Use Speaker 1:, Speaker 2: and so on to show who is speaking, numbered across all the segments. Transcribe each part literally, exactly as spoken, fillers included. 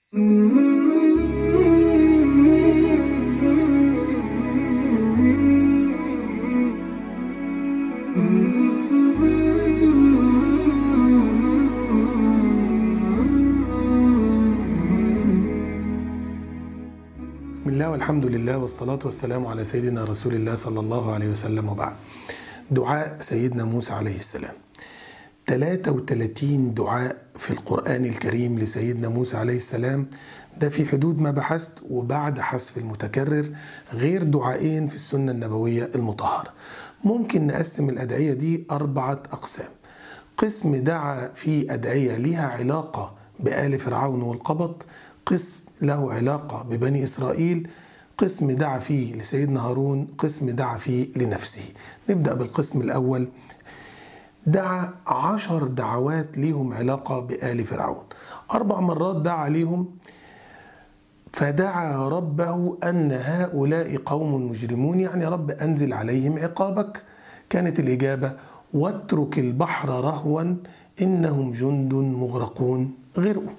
Speaker 1: بسم الله والحمد لله والصلاة والسلام على سيدنا رسول الله صلى الله عليه وسلم، وبعد. دعاء سيدنا موسى عليه السلام. ثلاثة وثلاثين دعاء في القرآن الكريم لسيدنا موسى عليه السلام، ده في حدود ما بحثت وبعد حذف المتكرر، غير دعائين في السنة النبوية المطهرة. ممكن نقسم الأدعية دي أربعة أقسام. قسم دعا في أدعية لها علاقة بآل فرعون والقبط، قسم له علاقة ببني إسرائيل، قسم دعا فيه لسيدنا هارون، قسم دعا فيه لنفسه. نبدأ بالقسم الأول. دعا عشر دعوات ليهم علاقة بآل فرعون. أربع مرات دعا ليهم، فدعا ربه أن هؤلاء قوم مجرمون، يعني رب أنزل عليهم عقابك. كانت الإجابة: واترك البحر رهوا إنهم جند مغرقون، غرقوا.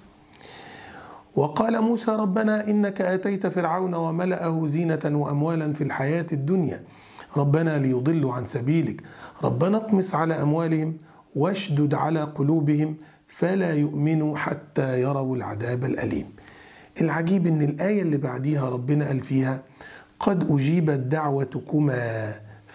Speaker 1: وقال موسى: ربنا إنك آتيت فرعون وملأه زينة وأموالا في الحياة الدنيا ربنا ليضلوا عن سبيلك ربنا اطمس على أموالهم واشدد على قلوبهم فلا يؤمنوا حتى يروا العذاب الأليم. العجيب إن الآية اللي بعديها ربنا قال فيها: قد أجيبت دعوتكما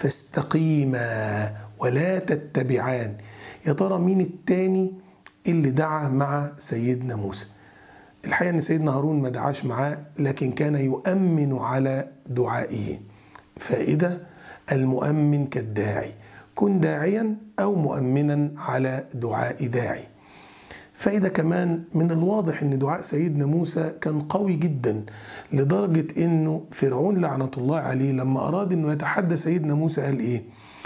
Speaker 1: فاستقيما ولا تتبعان. يا ترى مين التاني اللي دعا مع سيدنا موسى؟ الحقيقة أن سيدنا هارون ما دعاش معاه، لكن كان يؤمن على دعائه. فائدة: المؤمن كالداعي، كن داعيا أو مؤمنا على دعاء داعي. فائدة كمان: من الواضح أن دعاء سيدنا موسى كان قوي جدا، لدرجة أنه فرعون لعنة الله عليه لما أراد أنه يتحدى سيدنا موسى قال إيه؟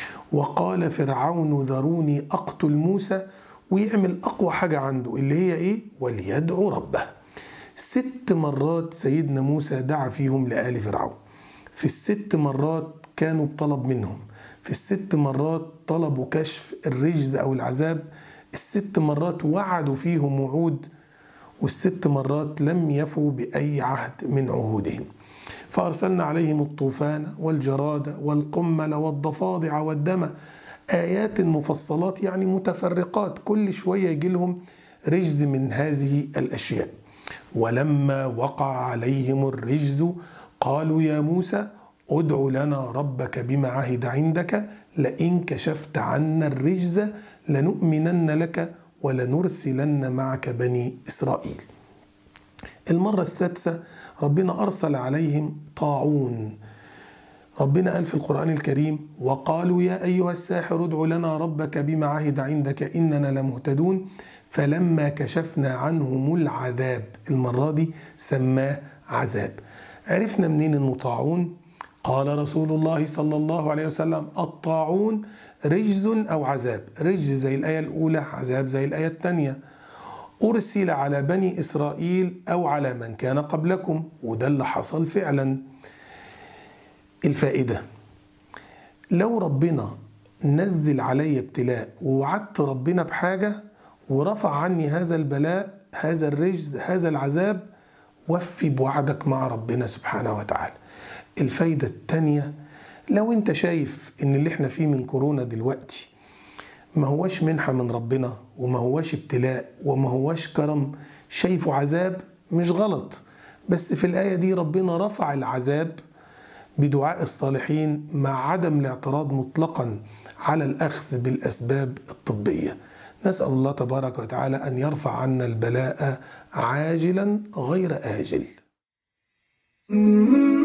Speaker 1: وقال فرعون ذروني أقتل موسى، ويعمل أقوى حاجة عنده اللي هي إيه؟ وليدعو ربه. ست مرات سيدنا موسى دعا فيهم لآل فرعون. في الست مرات كانوا بطلب منهم، في الست مرات طلبوا كشف الرجز أو العذاب، الست مرات وعدوا فيهم وعود، والست مرات لم يفوا بأي عهد من عهودهم. فأرسلنا عليهم الطوفان والجراد والقمل والضفادع والدم، آيات مفصلات يعني متفرقات، كل شوية يجي لهم رجز من هذه الأشياء. ولما وقع عليهم الرجز قالوا يا موسى ادع لنا ربك بما عهد عندك لئن كشفت عنا الرجز لنؤمنن لك ولنرسلن معك بني إسرائيل. المرة السادسة ربنا أرسل عليهم طاعون. ربنا قال في القرآن الكريم: وقالوا يا أيها الساحر ادع لنا ربك بما عهد عندك إننا لمهتدون فلما كشفنا عنهم العذاب، المرة دي سماه عذاب. عرفنا منين انه طاعون؟ قال رسول الله صلى الله عليه وسلم: الطاعون رجز أو عذاب، رجز زي الآية الأولى، عذاب زي الآية الثانية. أرسل على بني إسرائيل أو على من كان قبلكم، وده اللي حصل فعلا. الفائدة: لو ربنا نزل علي ابتلاء ووعدت ربنا بحاجة ورفع عني هذا البلاء، هذا الرجز، هذا العذاب، وفي بوعدك مع ربنا سبحانه وتعالى. الفايدة التانية: لو انت شايف ان اللي احنا فيه من كورونا دلوقتي ما هواش منحة من ربنا وما هواش ابتلاء وما هواش كرم، شايفه عذاب، مش غلط، بس في الآية دي ربنا رفع العذاب بدعاء الصالحين مع عدم الاعتراض مطلقا على الأخذ بالأسباب الطبية. نسأل الله تبارك وتعالى أن يرفع عنا البلاء عاجلا غير آجل.